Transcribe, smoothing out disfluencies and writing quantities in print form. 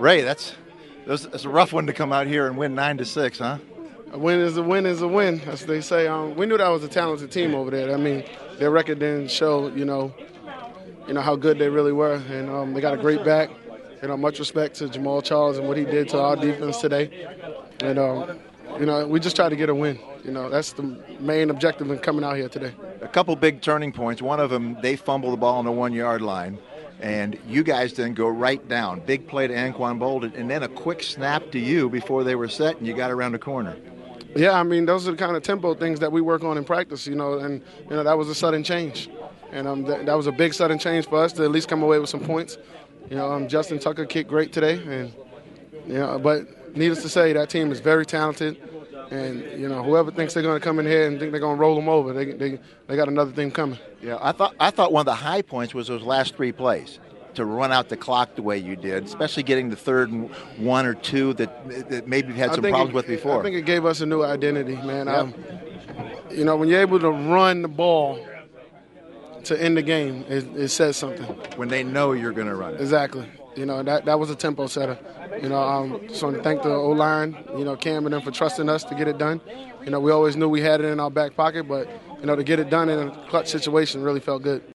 Ray, that's a rough one to come out here and win 9-6, huh? A win is a win is a win, as they say. We knew that was a talented team over there. I mean, their record didn't show, how good they really were, and they got a great back. Much respect to Jamal Charles and what he did to our defense today. And we just try to get a win. That's the main objective in coming out here today. A couple big turning points. One of them, they fumble the ball on the 1-yard line, and you guys then go right down. Big play to Anquan Boldin, and then a quick snap to you before they were set, and you got around the corner. Yeah, I mean, those are the kind of tempo things that we work on in practice, and that was a sudden change. And that was a big sudden change for us to at least come away with some points. Justin Tucker kicked great today, and but needless to say, that team is very talented. And whoever thinks they're going to come in here and think they're going to roll them over, they got another thing coming. Yeah, I thought one of the high points was those last 3 plays, to run out the clock the way you did, especially getting the 3rd and 1 or 2 that maybe you've had some problems with before. I think it gave us a new identity, man. Yep. When you're able to run the ball to end the game, it says something. When they know you're going to run it. Exactly. That was a tempo setter. Just want to thank the O-line, Cam and them for trusting us to get it done. We always knew we had it in our back pocket, but, to get it done in a clutch situation really felt good.